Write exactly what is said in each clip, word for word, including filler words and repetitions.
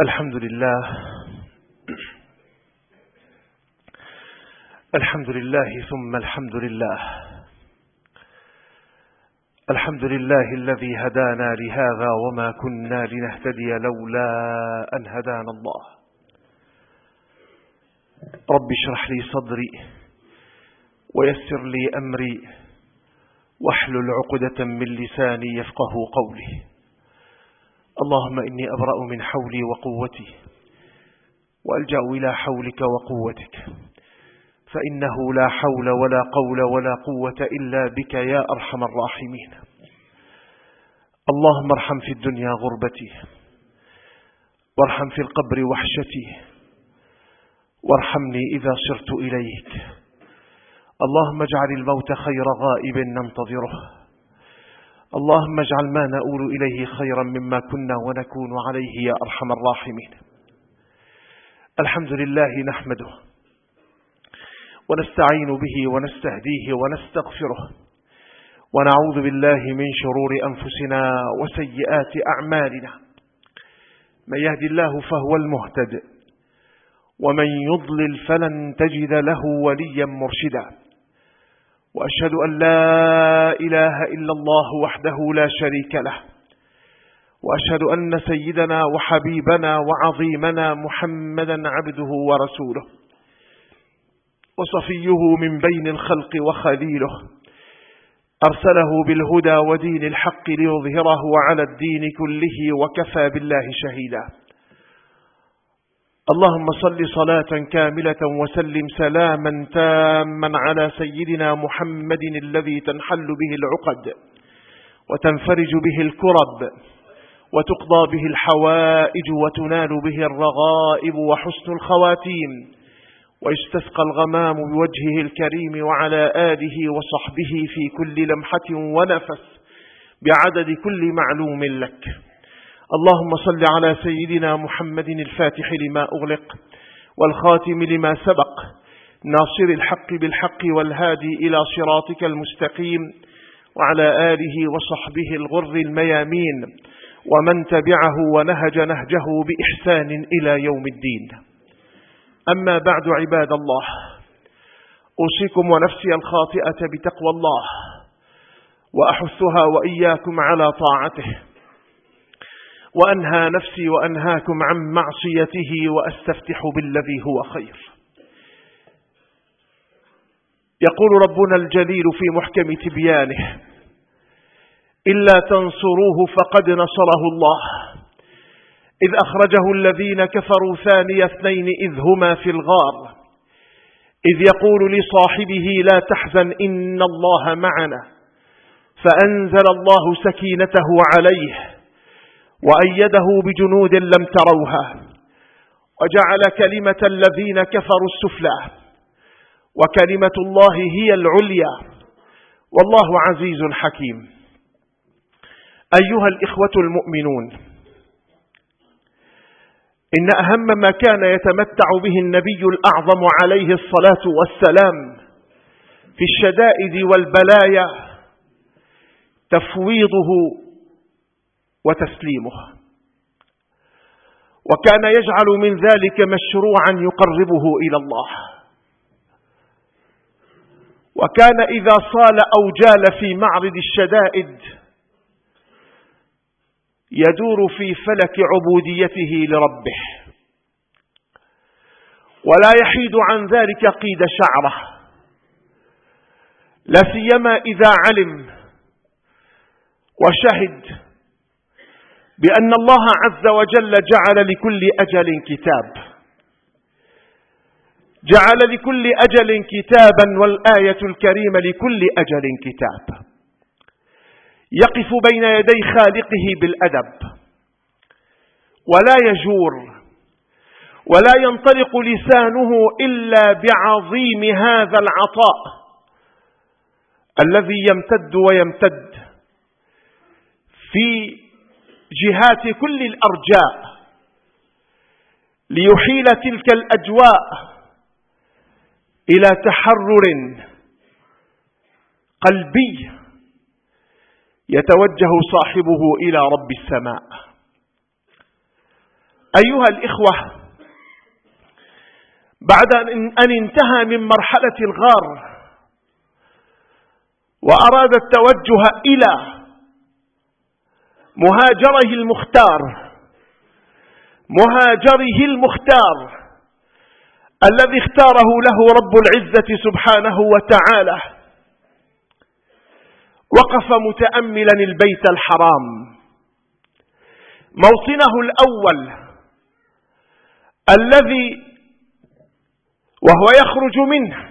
الحمد لله الحمد لله ثم الحمد لله الحمد لله الذي هدانا لهذا وما كنا لنهتدي لولا أن هدانا الله. رب اشرح لي صدري ويسر لي أمري واحلل عقدة من لساني يفقه قولي. اللهم إني أبرأ من حولي وقوتي وألجأ إلى حولك وقوتك، فإنه لا حول ولا قول ولا قوة إلا بك يا أرحم الراحمين. اللهم ارحم في الدنيا غربتي، وارحم في القبر وحشتي، وارحمني إذا صرت إليك. اللهم اجعل الموت خير غائب ننتظره. اللهم اجعل ما نؤول إليه خيرا مما كنا ونكون عليه يا أرحم الراحمين. الحمد لله نحمده ونستعين به ونستهديه ونستغفره، ونعوذ بالله من شرور أنفسنا وسيئات أعمالنا. من يهدي الله فهو المهتد، ومن يضلل فلن تجد له وليا مرشدا. وأشهد أن لا إله إلا الله وحده لا شريك له، وأشهد أن سيدنا وحبيبنا وعظيمنا محمدا عبده ورسوله، وصفيه من بين الخلق وخليله، أرسله بالهدى ودين الحق ليظهره على الدين كله، وكفى بالله شهيدا. اللهم صل صلاة كاملة وسلم سلاما تاما على سيدنا محمد الذي تنحل به العقد وتنفرج به الكرب وتقضى به الحوائج وتنال به الرغائب وحسن الخواتيم، ويستسقى الغمام بوجهه الكريم، وعلى آله وصحبه في كل لمحة ونفس بعدد كل معلوم لك. اللهم صل على سيدنا محمد الفاتح لما أغلق والخاتم لما سبق، ناصر الحق بالحق والهادي إلى صراطك المستقيم، وعلى آله وصحبه الغر الميامين، ومن تبعه ونهج نهجه بإحسان إلى يوم الدين. أما بعد عباد الله، أوصيكم ونفسي الخاطئة بتقوى الله، وأحثها وإياكم على طاعته، وأنهى نفسي وأنهاكم عن معصيته، وأستفتح بالذي هو خير. يقول ربنا الجليل في محكم تبيانه: إلا تنصروه فقد نصره الله، إذ أخرجه الذين كفروا ثاني اثنين إذ هما في الغار، إذ يقول لصاحبه لا تحزن إن الله معنا، فأنزل الله سكينته عليه وأيده بجنود لم تروها، وجعل كلمة الذين كفروا السفلى، وكلمة الله هي العليا، والله عزيز حكيم. أيها الإخوة المؤمنون، إن أهم ما كان يتمتع به النبي الأعظم عليه الصلاة والسلام في الشدائد والبلايا تفويضه وتسليمه، وكان يجعل من ذلك مشروعا يقربه إلى الله، وكان إذا صال أو جال في معرض الشدائد يدور في فلك عبوديته لربه، ولا يحيد عن ذلك قيد شعره، لا سيما إذا علم وشهد بأن الله عز وجل جعل لكل أجل كتاب، جعل لكل أجل كتابا، والآية الكريمة لكل أجل كتاب. يقف بين يدي خالقه بالأدب، ولا يجور، ولا ينطلق لسانه إلا بعظيم هذا العطاء الذي يمتد ويمتد في جهات كل الأرجاء ليحيل تلك الأجواء إلى تحرر قلبي يتوجه صاحبه إلى رب السماء. أيها الإخوة، بعد أن انتهى من مرحلة الغار وأراد التوجه إلى مهاجره المختار مهاجره المختار الذي اختاره له رب العزة سبحانه وتعالى، وقف متأملا البيت الحرام موطنه الأول الذي وهو يخرج منه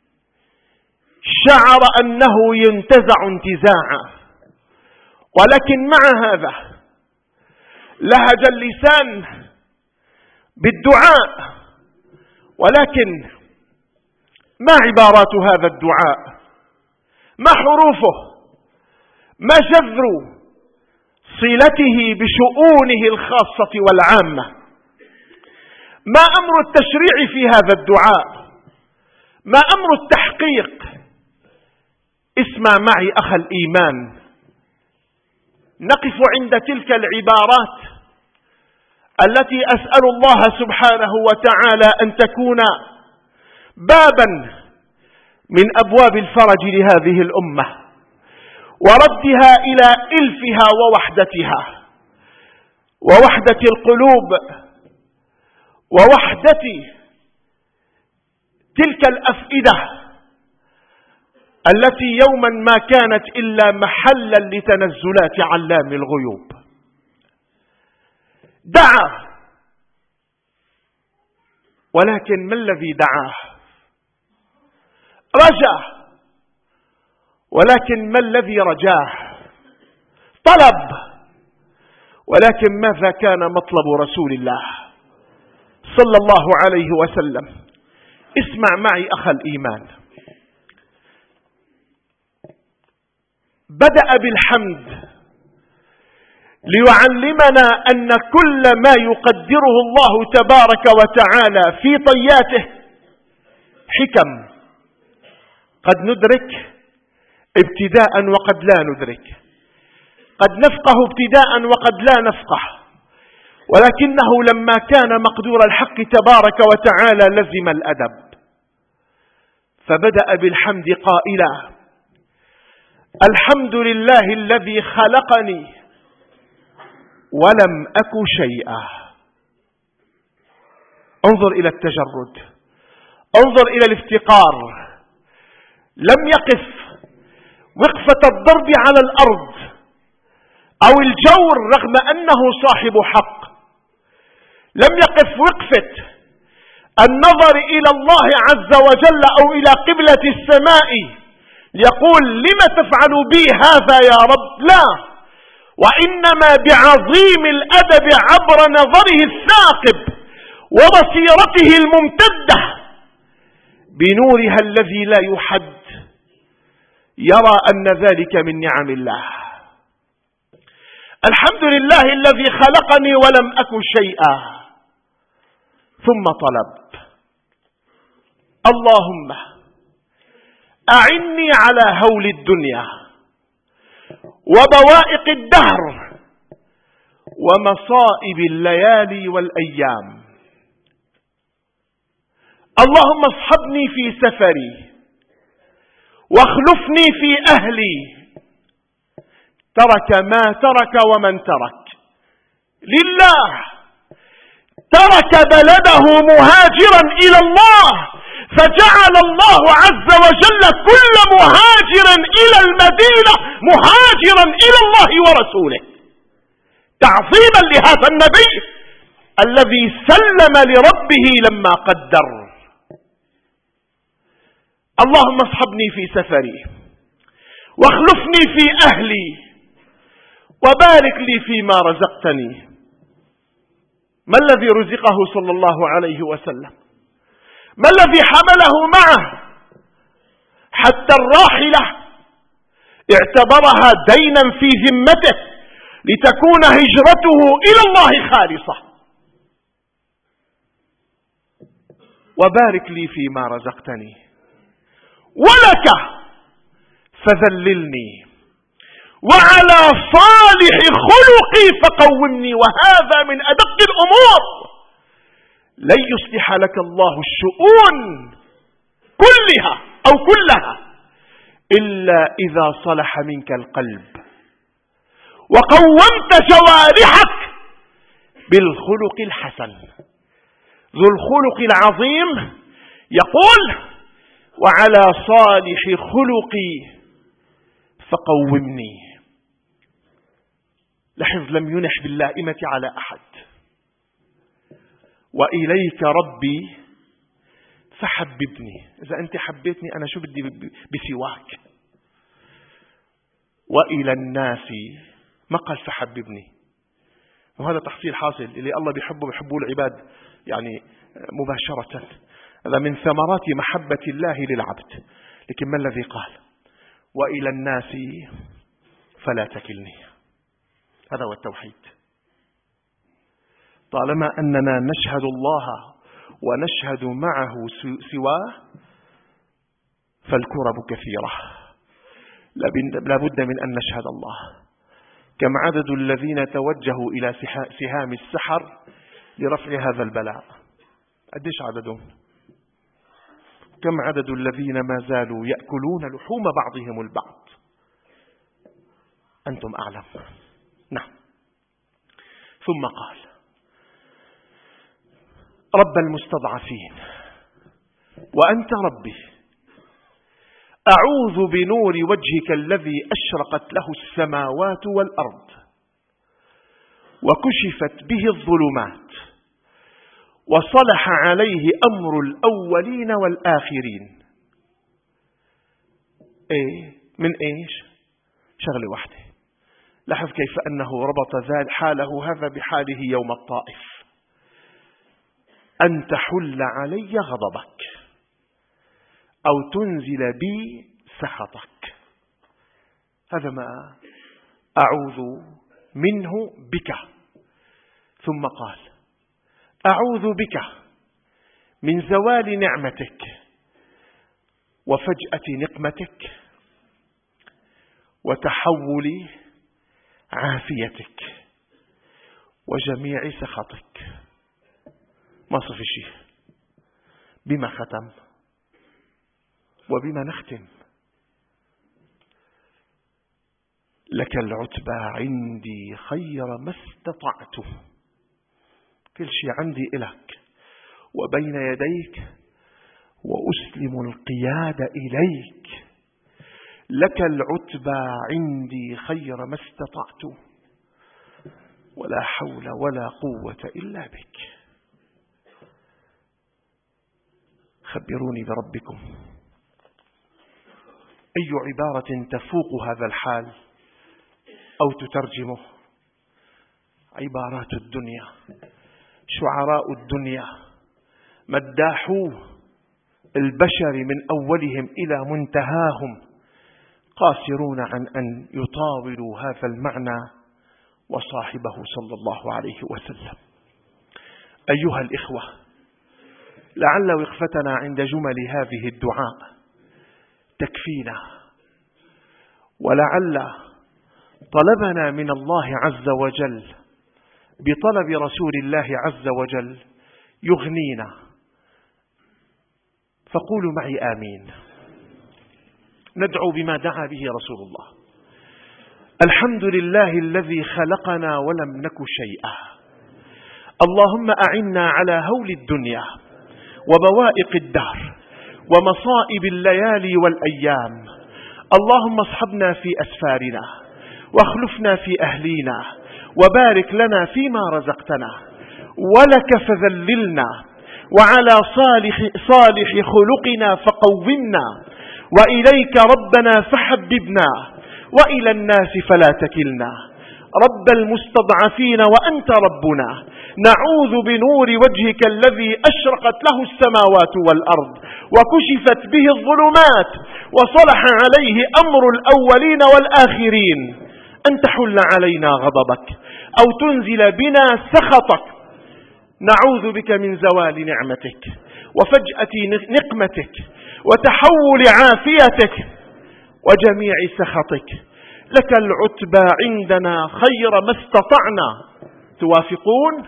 شعر أنه ينتزع انتزاعا، ولكن مع هذا لهج اللسان بالدعاء. ولكن ما عبارات هذا الدعاء؟ ما حروفه؟ ما جذر صلته بشؤونه الخاصة والعامة؟ ما أمر التشريع في هذا الدعاء؟ ما أمر التحقيق؟ اسمع معي أخ الإيمان، نقف عند تلك العبارات التي أسأل الله سبحانه وتعالى أن تكون بابا من أبواب الفرج لهذه الأمة وردها إلى إلفها ووحدتها، ووحدة القلوب، ووحدة تلك الأفئدة التي يوما ما كانت إلا محلا لتنزلات علام الغيوب. دعا، ولكن ما الذي دعاه؟ رجا، ولكن ما الذي رجاه؟ طلب، ولكن ماذا كان مطلب رسول الله صلى الله عليه وسلم؟ اسمع معي أخ الإيمان. بدأ بالحمد ليعلمنا أن كل ما يقدره الله تبارك وتعالى في طياته حكم، قد ندرك ابتداء وقد لا ندرك، قد نفقه ابتداء وقد لا نفقه، ولكنه لما كان مقدور الحق تبارك وتعالى لزم الأدب، فبدأ بالحمد قائلا: الحمد لله الذي خلقني ولم أك شيئا. انظر إلى التجرد، انظر إلى الافتقار. لم يقف وقفة الضرب على الأرض أو الجور رغم أنه صاحب حق، لم يقف وقفة النظر إلى الله عز وجل أو إلى قبلة السماء يقول: لم تفعل بي هذا يا رب؟ لا، وإنما بعظيم الأدب عبر نظره الثاقب وبصيرته الممتدة بنورها الذي لا يحد، يرى أن ذلك من نعم الله. الحمد لله الذي خلقني ولم أك شيئا. ثم طلب: اللهم أعني على هول الدنيا وبوائق الدهر ومصائب الليالي والأيام. اللهم اصحبني في سفري واخلفني في أهلي. ترك ما ترك ومن ترك لله، ترك بلده مهاجرا إلى الله، فجعل الله عز وجل كل مهاجر إلى المدينة مهاجرا إلى الله ورسوله، تعظيما لهذا النبي الذي سلم لربه لما قدر. اللهم اصحبني في سفري واخلفني في أهلي وبارك لي فيما رزقتني. ما الذي رزقه صلى الله عليه وسلم؟ ما الذي حمله معه حتى الراحلة اعتبرها دينا في ذمته لتكون هجرته إلى الله خالصة؟ وبارك لي فيما رزقتني، ولك فذللني، وعلى صالح خلقي فقومني. وهذا من أدق الأمور. لن يصلح لك الله الشؤون كلها أو كلها إلا إذا صلح منك القلب وقومت جوارحك بالخلق الحسن. ذو الخلق العظيم يقول: وعلى صالح خلقي فقومني. لحظ، لم ينح باللائمة على أحد. وإليك ربي فحببني. إذا أنت حبيتني أنا شو بدي بسواك. وإلى الناس ما قال فحببني. وهذا تحصيل حاصل. اللي الله بيحبه بيحبه العباد يعني مباشرة. هذا من ثمرات محبة الله للعبد. لكن ما الذي قال؟ وإلى الناس فلا تكلني. هذا هو التوحيد. طالما أننا نشهد الله ونشهد معه سواه فالكرب كثيرة. لا بد من أن نشهد الله. كم عدد الذين توجهوا إلى سهام السحر لرفع هذا البلاء؟ قديش عددهم؟ كم عدد الذين ما زالوا يأكلون لحوم بعضهم البعض؟ أنتم أعلم. نعم. ثم قال: رب المستضعفين وأنت ربي، أعوذ بنور وجهك الذي أشرقت له السماوات والأرض وكشفت به الظلمات وصلح عليه أمر الأولين والآخرين. إيه من إيش؟ شغلة واحدة. لاحظ كيف أنه ربط ذلك حاله هذا بحاله يوم الطائف: أن تحل علي غضبك أو تنزل بي سخطك. هذا ما أعوذ منه بك. ثم قال: أعوذ بك من زوال نعمتك وفجأة نقمتك وتحول عافيتك وجميع سخطك. ما صف شيء. بما ختم وبما نختم. لك العتبى عندي خير ما استطعت. كل شيء عندي إلك وبين يديك وأسلم القيادة إليك. لك العتبى عندي خير ما استطعت ولا حول ولا قوة إلا بك. خبروني بربكم. أي عبارة تفوق هذا الحال أو تترجمه؟ عبارات الدنيا، شعراء الدنيا، مداحو البشر من أولهم إلى منتهاهم، قاصرون عن أن يطاولوا هذا المعنى وصاحبه صلى الله عليه وسلم. أيها الإخوة، لعل وقفتنا عند جمل هذه الدعاء تكفينا، ولعل طلبنا من الله عز وجل بطلب رسول الله عز وجل يغنينا. فقولوا معي آمين. ندعو بما دعا به رسول الله. الحمد لله الذي خلقنا ولم نك شيئا. اللهم أعنا على هول الدنيا وبوائق الدهر ومصائب الليالي والأيام. اللهم اصحبنا في أسفارنا واخلفنا في أهلينا وبارك لنا فيما رزقتنا، ولك فذللنا، وعلى صالح, صالح خلقنا فقومنا، وإليك ربنا فحببنا، وإلى الناس فلا تكلنا. رب المستضعفين وأنت ربنا، نعوذ بنور وجهك الذي أشرقت له السماوات والأرض وكشفت به الظلمات وصلح عليه أمر الأولين والآخرين، أن تحل علينا غضبك أو تنزل بنا سخطك. نعوذ بك من زوال نعمتك وفجأة نقمتك وتحول عافيتك وجميع سخطك. لك العتبى عندنا خير ما استطعنا. توافقون؟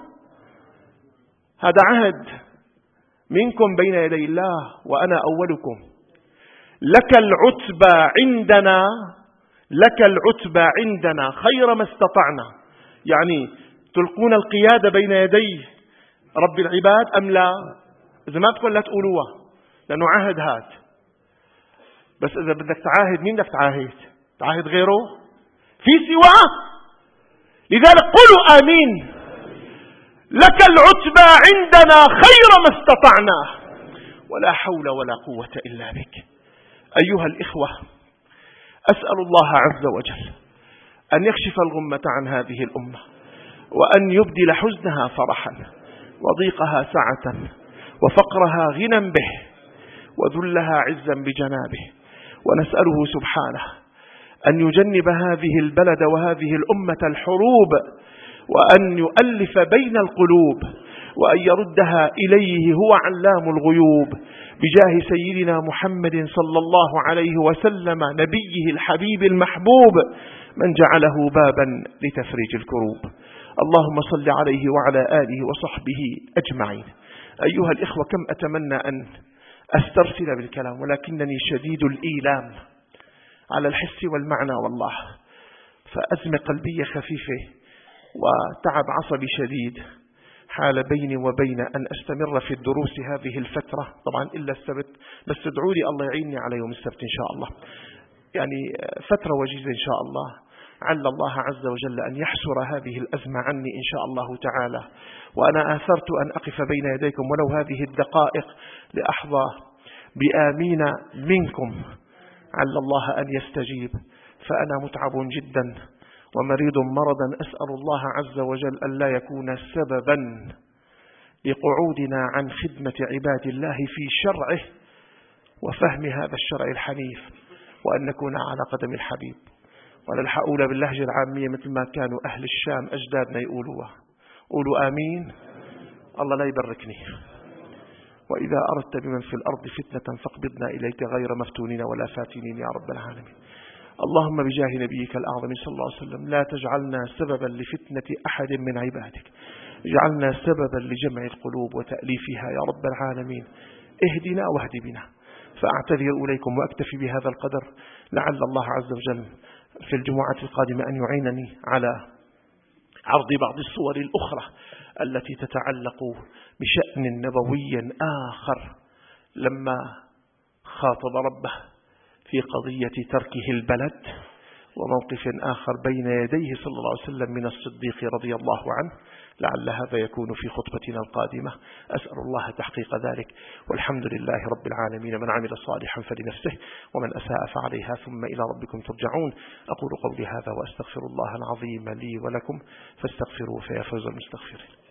هذا عهد منكم بين يدي الله وأنا أولكم. لك العتبى عندنا لك العتبى عندنا خير ما استطعنا، يعني تلقون القيادة بين يدي رب العباد أم لا؟ إذا ما تقول لا تقولوها لأنه عهد هات. بس إذا بدك تعاهد مين بدك تعاهد؟ تعاهد غيره؟ في سواه؟ لذلك قولوا آمين. لك العتبى عندنا خير ما استطعنا ولا حول ولا قوة إلا بك. أيها الإخوة، أسأل الله عز وجل أن يكشف الغمة عن هذه الأمة، وأن يبدل حزنها فرحا، وضيقها سعة، وفقرها غنى به، وذلها عزا بجنابه. ونسأله سبحانه أن يجنب هذه البلد وهذه الأمة الحروب، وأن يؤلف بين القلوب، وأن يردها إليه هو علام الغيوب، بجاه سيدنا محمد صلى الله عليه وسلم نبيه الحبيب المحبوب، من جعله بابا لتفريج الكروب. اللهم صل عليه وعلى آله وصحبه أجمعين. أيها الإخوة، كم أتمنى أن أسترسل بالكلام، ولكنني شديد الإيلام على الحس والمعنى والله، فأزمة قلبية خفيفة وتعب عصبي شديد حال بيني وبين أن أستمر في الدروس هذه الفترة، طبعا إلا السبت، بس ادعوا لي الله يعيني على يوم السبت إن شاء الله. يعني فترة وجيزة إن شاء الله، عل الله عز وجل أن يحسر هذه الأزمة عني إن شاء الله تعالى. وأنا آثرت أن أقف بين يديكم ولو هذه الدقائق لأحظى بآمين منكم، عل الله أن يستجيب، فأنا متعب جدا ومريض مرضا، أسأل الله عز وجل أن لا يكون سببا لقعودنا عن خدمة عباد الله في شرعه وفهم هذا الشرع الحنيف، وأن نكون على قدم الحبيب. ونلحق أولى باللهجة العامية مثل ما كانوا أهل الشام أجدادنا يقولوها. قولوا آمين. الله لا يبركني. وإذا أردت بمن في الأرض فتنة فاقبضنا إليك غير مفتونين ولا فاتنين يا رب العالمين. اللهم بجاه نبيك الأعظم صلى الله عليه وسلم لا تجعلنا سببا لفتنة أحد من عبادك، اجعلنا سببا لجمع القلوب وتأليفها يا رب العالمين. اهدنا واهد بنا. فأعتذر إليكم وأكتفي بهذا القدر، لعل الله عز وجل في الجمعة القادمة أن يعينني على عرض بعض الصور الأخرى التي تتعلق بشأن نبوي آخر لما خاطب ربه في قضية تركه البلد، وموقف آخر بين يديه صلى الله عليه وسلم من الصديق رضي الله عنه. لعل هذا يكون في خطبتنا القادمة. أسأل الله تحقيق ذلك، والحمد لله رب العالمين. من عمل صالحا فلنفسه ومن أساء فعليها، ثم إلى ربكم ترجعون. أقول قولي هذا وأستغفر الله العظيم لي ولكم، فاستغفروه فيا فوز المستغفرين.